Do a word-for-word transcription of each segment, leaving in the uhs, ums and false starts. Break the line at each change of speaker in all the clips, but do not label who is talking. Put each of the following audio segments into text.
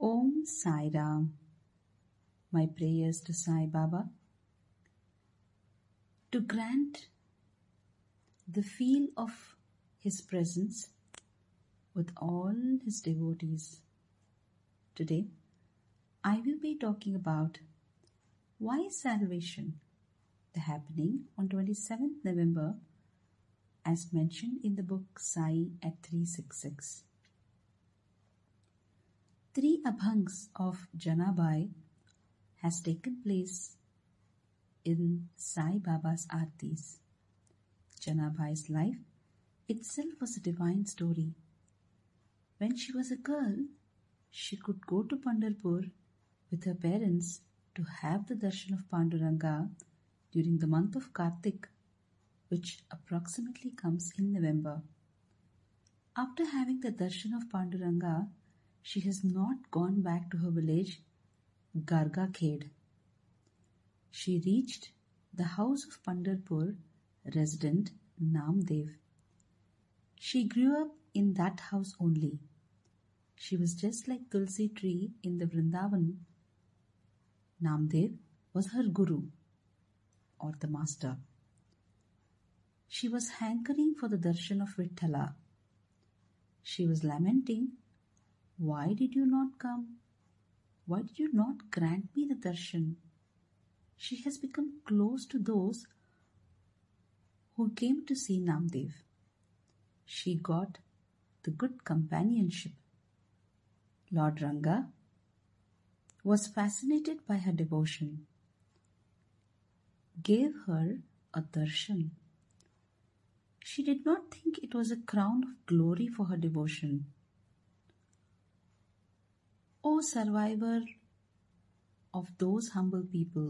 Om Sai Ram. My prayers to Sai Baba to grant the feel of His presence with all His devotees. Today, I will be talking about why salvation, the happening on twenty-seventh November as mentioned in the book Sai at three sixty-six. Three abhangs of Janabai has taken place in Sai Baba's Aartis. Janabai's life itself was a divine story. When she was a girl, she could go to Pandharpur with her parents to have the darshan of Panduranga during the month of Kartik, which approximately comes in November. After having the darshan of Panduranga, she has not gone back to her village, Garga Khed. She reached the house of Pandharpur resident Namdev. She grew up in that house only. She was just like Tulsi tree in the Vrindavan. Namdev was her guru or the master. She was hankering for the darshan of Vithala. She was lamenting, "Why did you not come? Why did you not grant me the darshan?" She has become close to those who came to see Namdev. She got the good companionship. Lord Ranga was fascinated by her devotion, gave her a darshan. She did not think it was a crown of glory for her devotion. O survivor of those humble people,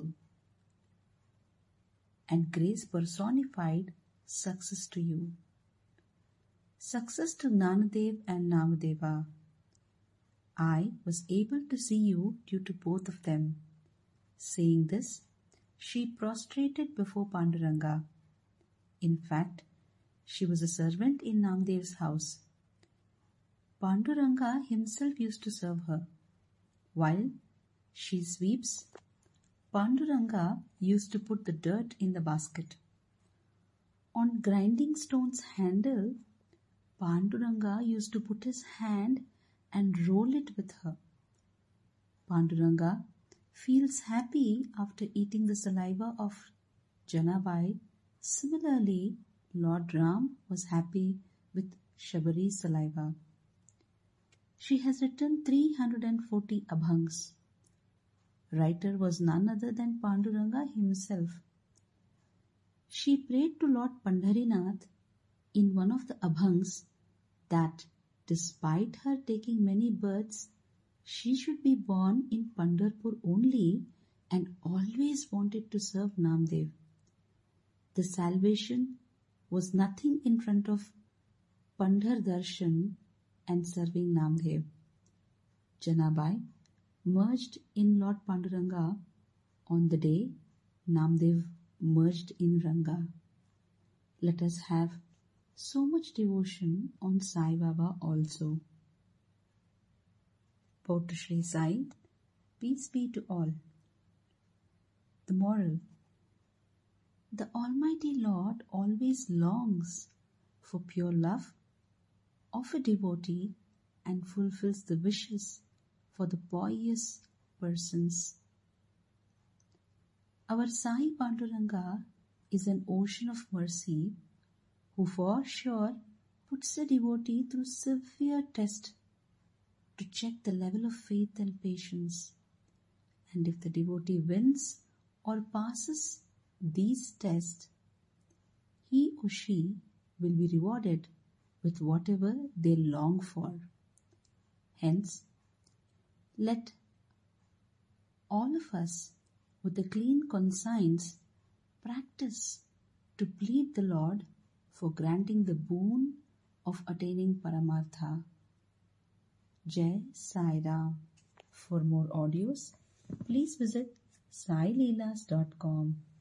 and grace personified success to you. Success to Gnanadev and Namadeva. I was able to see you due to both of them. Saying this, she prostrated before Panduranga. In fact, she was a servant in Namdev's house. Panduranga himself used to serve her. While she sweeps, Panduranga used to put the dirt in the basket. On grinding stone's handle, Panduranga used to put his hand and roll it with her. Panduranga feels happy after eating the saliva of Janabai. Similarly, Lord Ram was happy with Shabari's saliva. She has written three hundred forty abhangs. Writer was none other than Panduranga himself. She prayed to Lord Pandharinath in one of the abhangs that despite her taking many births, she should be born in Pandharpur only and always wanted to serve Namdev. The salvation was nothing in front of Pandhar Darshan and serving Namdev. Janabai merged in Lord Panduranga on the day Namdev merged in Ranga. Let us have so much devotion on Sai Baba also. Port to Shri Sai, peace be to all. The moral: the Almighty Lord always longs for pure love of a devotee and fulfills the wishes for the pious persons. Our Sai Panduranga is an ocean of mercy who for sure puts the devotee through severe test to check the level of faith and patience. And if the devotee wins or passes these tests, he or she will be rewarded with whatever they long for. Hence, let all of us with a clean conscience practice to plead the Lord for granting the boon of attaining Paramartha. Jai Sai Ram. For more audios, please visit sai leelas dot com.